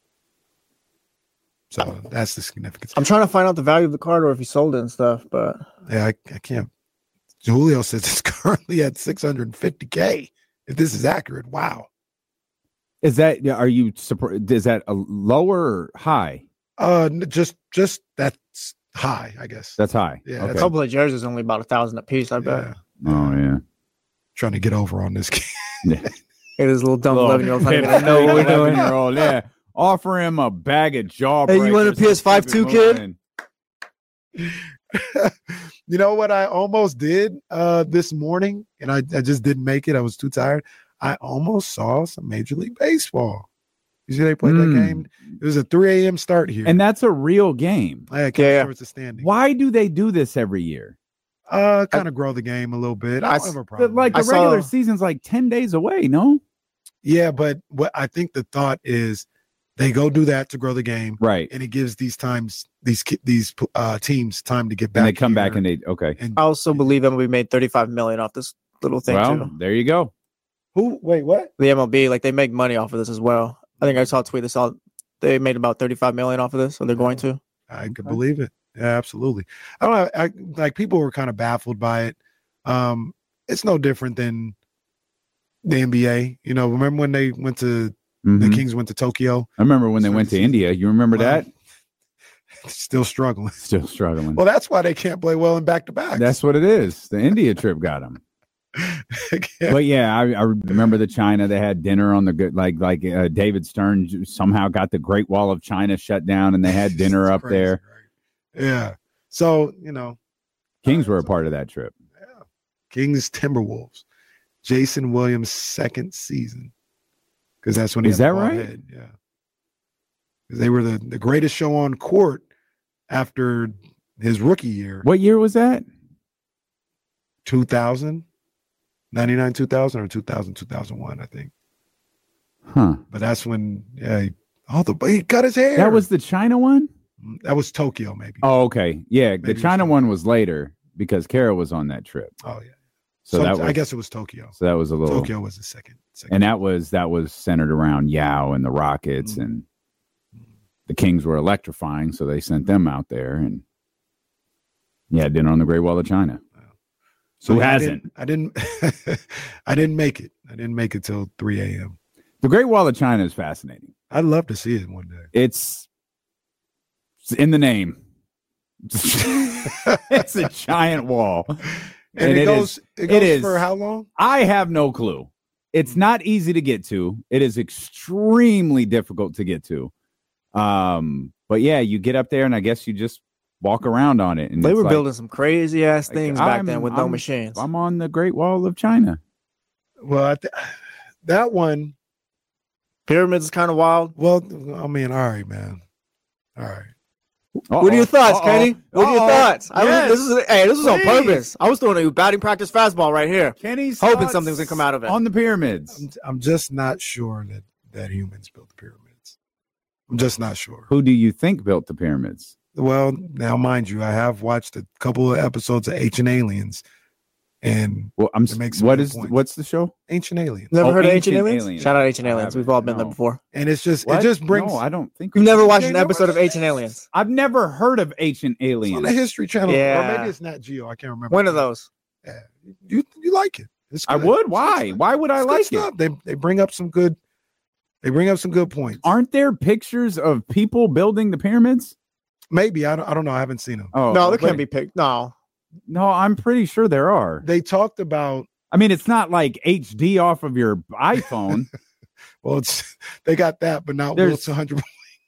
So that's the significance. I'm trying to find out the value of the card or if he sold it and stuff, but yeah, I, I can't. Julio says it's currently at six hundred fifty K. If this is accurate, wow. Is that are you is that a lower or high? Uh, just just that's high, I guess. That's high. Yeah, okay. A couple of jerseys only about a thousand a piece, I bet. Yeah. Oh yeah. Trying to get over on this kid. Yeah. It is a little dumb eleven year old. I know what we're doing. Year old, yeah. Offer him a bag of jawbreakers. Hey, you want a P S five too, kid? You know what I almost did uh, this morning, and I, I just didn't make it. I was too tired. I almost saw some Major League Baseball. You see they played mm. that game? It was a three a.m. start here. And that's a real game. I can't yeah. the standing. Why do they do this every year? Uh, kind of grow the game a little bit. I don't have a problem. Like the I regular saw, season's like ten days away, no? Yeah, but what I think the thought is they go do that to grow the game, right? And it gives these times these these uh, teams time to get back. And they come here. back and they okay. And, I also believe M L B made thirty-five million off this little thing well, too. There you go. Who? Wait, what? The M L B, like they make money off of this as well. I think I saw a tweet that saw they made about thirty-five million off of this, so they're going to. I could believe it. Yeah, absolutely. I don't know. I, like people were kind of baffled by it. Um, it's no different than the N B A. You know, remember when they went to mm-hmm. the Kings went to Tokyo? I remember when they went to season. India. You remember well, that? Still struggling. Still struggling. Well, that's why they can't play well in back to back. That's what it is. The India trip got them. yeah. But yeah, I, I remember the China. They had dinner on the good, like like uh, David Stern somehow got the Great Wall of China shut down, and they had dinner up crazy, there. Right? Yeah. So you know, Kings were a part of that trip. Yeah. Kings Timberwolves, Jason Williams' second season, because that's when he is that right? Head. Yeah. Because they were the the greatest show on court after his rookie year. What year was that? two thousand. ninety-nine, two thousand, or two thousand, two thousand one, I think. Huh. But that's when, yeah, he, oh, the, he cut his hair. That was the China one? That was Tokyo, maybe. Oh, okay. Yeah, maybe the China was one was later because Kara was on that trip. Oh, yeah. So, so that was, I guess it was Tokyo. So that was a little. Tokyo was the second. second and that was that was centered around Yao and the Rockets, mm-hmm. and the Kings were electrifying, so they sent them out there, and yeah, dinner on the Great Wall of China. So Who I hasn't? Didn't, I didn't. I didn't make it. I didn't make it till three a.m. The Great Wall of China is fascinating. I'd love to see it one day. It's, it's in the name. It's a giant wall, and, and it, it goes. Is, it goes it is, for how long? I have no clue. It's not easy to get to. It is extremely difficult to get to. Um, but yeah, you get up there, and I guess you just walk around on it. And they were like, building some crazy ass things like, back I'm, then with no I'm, machines. I'm on the Great Wall of China. Well, I th- that one, pyramids is kind of wild. Well, I mean, all right, man. All right. Uh-oh. What are your thoughts, Uh-oh. Kenny? What are your Uh-oh. thoughts? I yes. was, this is hey, this was on purpose. I was throwing a batting practice fastball right here. Kenny's hoping something's gonna come out of it on the pyramids. I'm, I'm just not sure that that humans built the pyramids. I'm just not sure. Who do you think built the pyramids? Well, now, mind you, I have watched a couple of episodes of Ancient Aliens, And well, I'm what is points. what's the show? Ancient Aliens. Never oh, heard of Ancient Ancient Aliens? Aliens? Shout out Ancient Aliens. We've all been no. there before. And it's just what? it just brings. No, I don't think you've never watched you an never episode of Ancient Aliens. I've never heard of Ancient It's Aliens. on the History Channel, Yeah. or maybe it's Nat Geo. I can't remember. One of those. Yeah, you you like it? It's I good. would. It's Why? good Why would I It's good like it? stuff. They they bring up some good. They bring up some good points. Aren't there pictures of people building the pyramids? Maybe I don't. I don't know. I haven't seen them. Oh No, there but- can't be picked. No. No, I'm pretty sure there are. They talked about. I mean, it's not like H D off of your iPhone. Well, it's they got that, but not There's- Wilson hundred.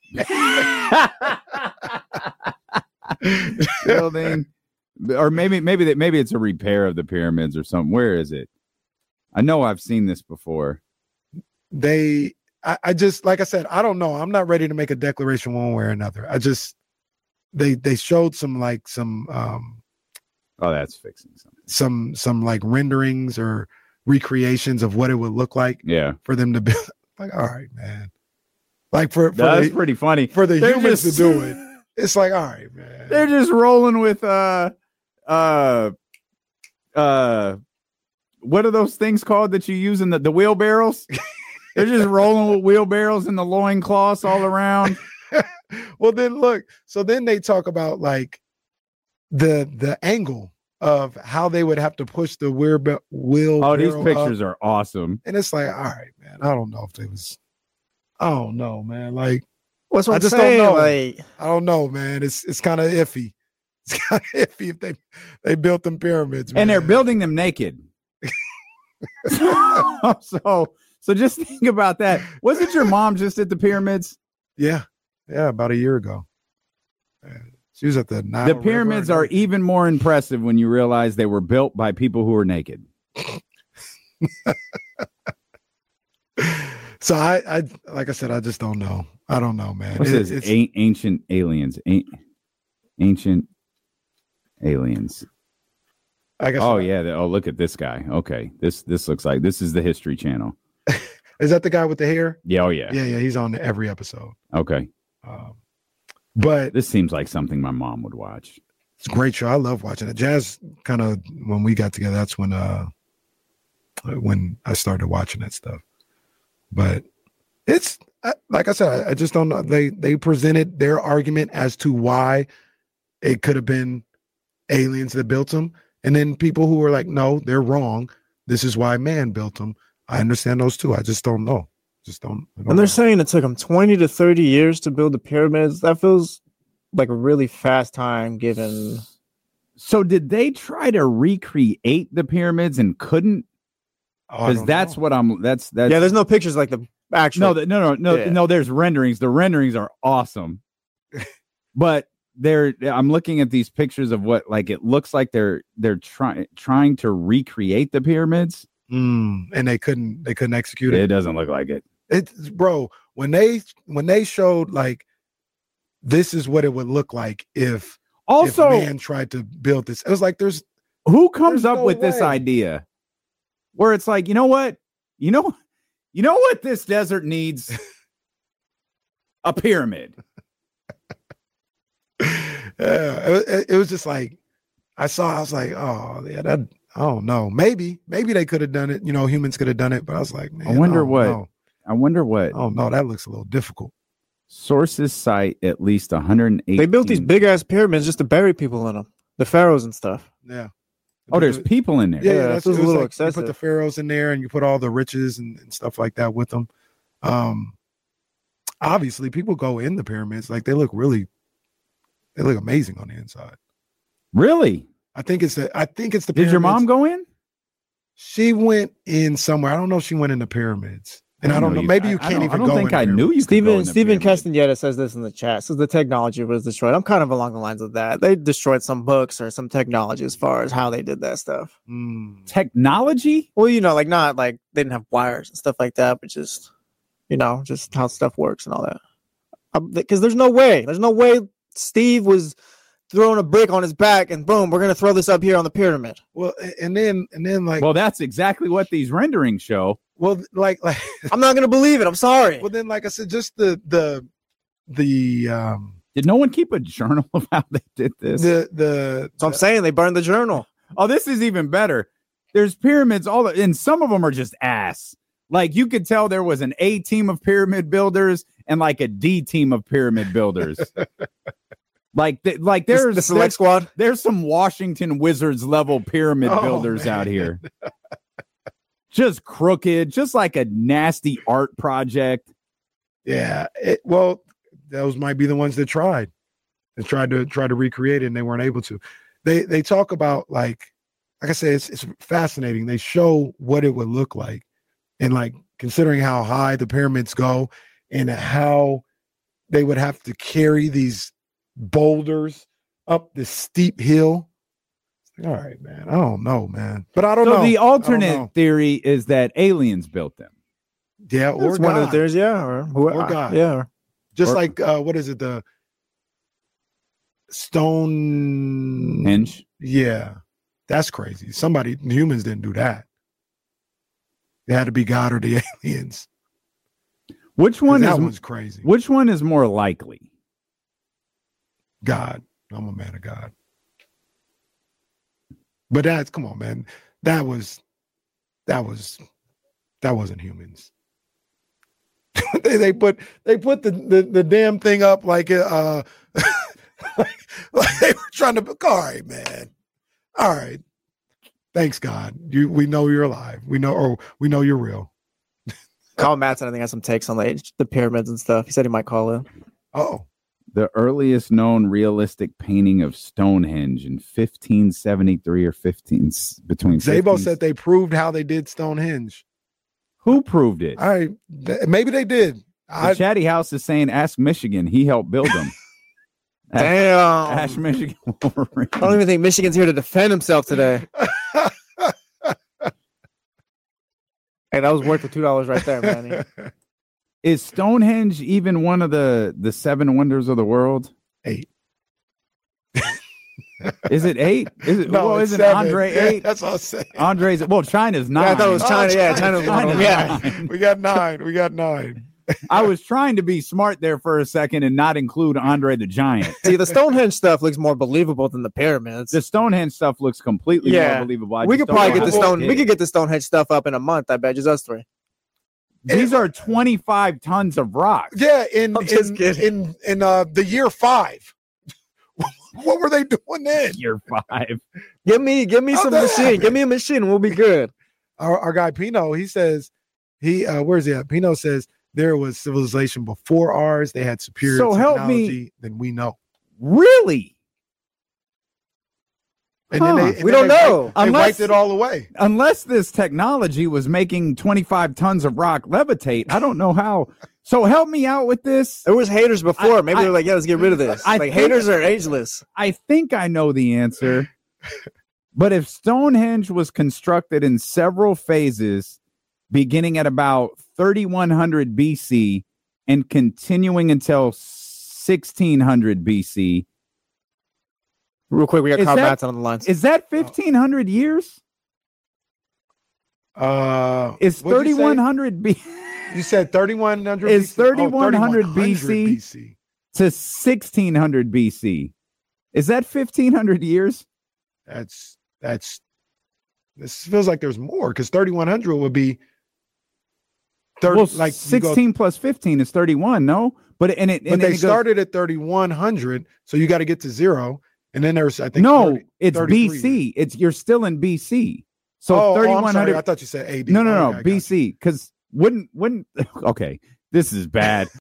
Building, or maybe maybe that maybe it's a repair of the pyramids or something. Where is it? I know I've seen this before. They, I, I just like I said, I don't know. I'm not ready to make a declaration one way or another. I just they they showed some like some um Oh, that's fixing something. some some like renderings or recreations of what it would look like Yeah, for them to build. Like, all right, man. Like for, for that's the, pretty funny. for the They're humans just- to do it, it's like, all right, man. They're just rolling with uh uh uh what are those things called that you use in the, the wheelbarrows? They're just rolling with wheelbarrows and the loincloths all around. Well, then look. So then they talk about like the the angle of how they would have to push the wheel wheel. Oh, these pictures are awesome. And it's like, all right, man. I don't know if they was. I don't know, man. Like, What's what I I'm just saying? don't know. Like, I don't know, man. It's it's kind of iffy. It's kind of iffy if they they built them pyramids, man. And they're building them naked. so so just think about that. Wasn't your mom just at the pyramids? Yeah, yeah, about a year ago. Yeah. She was at the Nile The River pyramids and are everything. even more impressive when you realize they were built by people who were naked. So I, I, like I said, I just don't know. I don't know, man. What's It- this? it's- A- ancient aliens. A- ancient aliens. I guess. Oh yeah. the- Oh, look at this guy. Okay, this this looks like this is the History Channel. Is that the guy with the hair? Yeah. Oh yeah. Yeah, yeah. He's on every episode. Okay. Um, but This seems like something my mom would watch. it's a great show. I love watching it. Jazz kind of when we got together, that's when uh when I started watching that stuff. But it's I, like I said, I, I just don't know. They they presented their argument as to why it could have been aliens that built them, and then people who were like, no, they're wrong. This is why man built them. I understand those too. I just don't know. Just don't. I don't and they're know. saying it took them twenty to thirty years to build the pyramids. That feels like a really fast time given. So did they try to recreate the pyramids and couldn't? Oh, I Because don't that's know. what I'm. That's that's. Yeah, there's no pictures like the actual. no, th- no, no, no, Yeah. no. There's renderings. The renderings are awesome, but they're. I'm looking at these pictures of what like it looks like they're they're trying trying to recreate the pyramids. Mm, and they couldn't. They couldn't execute it. It doesn't look like it. It's bro, when they when they showed like this is what it would look like if Also, if man tried to build this. It was like there's who comes There's up no with this way. idea where it's like, you know what, you know, you know what this desert needs? A pyramid. yeah, it, it- it was just like I saw. I was like, oh yeah, that. I don't know. Maybe maybe they could have done it. You know, humans could have done it. But I was like, man, I wonder don't what. know. I wonder what Oh no, that looks a little difficult. sources cite at least one hundred eighteen. They built these big ass pyramids just to bury people in them, the pharaohs and stuff. Yeah. Oh, there's people in there. Yeah, Yeah, yeah, that that's feels it a was little like, you put excessive. the pharaohs in there, and you put all the riches and, and stuff like that with them. Um, obviously, people go in the pyramids like they look really, they look amazing on the inside. Really? I think it's the. I think it's the. Did your mom pyramids. go in? She went in somewhere. I don't know if she went in the pyramids, and I don't know. you- maybe I- you I can't don't- even. I don't go think in the I knew pyramids. you. could go in Stephen the Stephen pyramid. Castaneda says this in the chat. Says the technology was destroyed. I'm kind of along the lines of that. They destroyed some books or some technology as far as how they did that stuff. Mm. Technology? Well, you know, like not like they didn't have wires and stuff like that, but just you know, just how stuff works and all that. Because there's no way, there's no way Steve was throwing a brick on his back and boom, we're gonna throw this up here on the pyramid. Well, a- and then and then like Well, that's exactly what these renderings show. well like like I'm not gonna believe it. I'm sorry. well then like I said, just the the the um Did no one keep a journal of how they did this? the the So I'm saying they burned the journal. Oh, this is even better. there's pyramids all, and some of them are just ass. Like you could tell there was an A team of pyramid builders and like a D team of pyramid builders. like, th- like there's the select squad. There's some Washington Wizards level pyramid Oh, builders man. out here. Just crooked, just like a nasty art project. Yeah. It, well, those might be the ones that tried and tried to try to recreate it, and they weren't able to. They they talk about like, like I said, it's it's fascinating. They show what it would look like, and like considering how high the pyramids go, and how they would have to carry these boulders up this steep hill. All right, man. I don't know, man. But I don't so know. the I don't alternate know. theory is that aliens built them. Yeah, or That's one of the God. theories, yeah, or, who, Or God. yeah. Just or- like uh, what is it? The stone Henge. Yeah, that's crazy. Somebody, humans didn't do that. It had to be God or the aliens. Which 'Cause one that is one's crazy. which one is more likely? God. I'm a man of God. But that's come on, man. That was that was that wasn't humans. they, they put they put the, the, the damn thing up like uh like, like they were trying to all right, man. All right. Thanks, God. You we know you're alive. We know or we know you're real. Carl Matson, I think, has some takes on the the pyramids and stuff. He said he might call in. Oh. The earliest known realistic painting of Stonehenge in fifteen seventy-three or fifteen between. Zabo fifteen said they proved how they did Stonehenge. Who proved it? All right. Th- maybe they did. The I, Chatty House is saying, "Ask Michigan. He helped build them." Ask, Damn. Ask Michigan. Wolverine. I don't even think Michigan's here to defend himself today. Hey, that was worth the two dollars right there, man. Is Stonehenge even one of the the seven wonders of the world? Eight. Is it eight? Is it? No, well, it's isn't seven. Andre Yeah, eight? that's what I'm saying. Andre's well, China's nine. Yeah, I thought it was China. Yeah, China was one of them. Yeah. nine. We got nine. We got nine. I was trying to be smart there for a second and not include Andre the Giant. See, the Stonehenge stuff looks more believable than the pyramids. The Stonehenge stuff looks completely Yeah. more believable. I we just could don't probably know get the how stone. it We is. could get the Stonehenge stuff up in a month. I bet, just us three. These are twenty-five tons of rock. Yeah, in I'm just in, kidding. in in uh the year five. What were they doing then? Year five. Give me, give me How'd some that machine. happen? Give me a machine. We'll be good. Our, our guy Pino, he says he uh where's he at? Pino says there was civilization before ours. They had superior So help me- technology than we know. Really? And Huh. then they, and We then don't they know. Wiped, they Unless- wiped it all away. Unless this technology was making twenty-five tons of rock levitate, I don't know how. So help me out with this. There was haters before. I- Maybe I- they're like, yeah, let's get rid of this. I like think- haters are ageless. I think I know the answer. But if Stonehenge was constructed in several phases, beginning at about thirty-one hundred B C and continuing until sixteen hundred B C, Real quick, we got Is Carl that- Matson on the lines. is that fifteen hundred years? Uh Is what'd you say? thirty-one hundred B You said thirty-one hundred Is B C? Oh, thirty-one hundred B C? thirty-one hundred B C. to sixteen hundred B C? Is that fifteen hundred years? That's that's this feels like there's more because thirty-one hundred would be thirty Well, like you go- sixteen plus fifteen is thirty-one, no? But and it but and they it goes- started at thirty-one hundred, so you got to get to zero, and then there's I think no, thirty it's thirty-three. B C. It's you're still in B C. So Oh, oh, I'm thirty-one sorry. hundred. I thought you said A D. No, no, Okay, I no, got B you. C. Because wouldn't wouldn't okay, this is bad.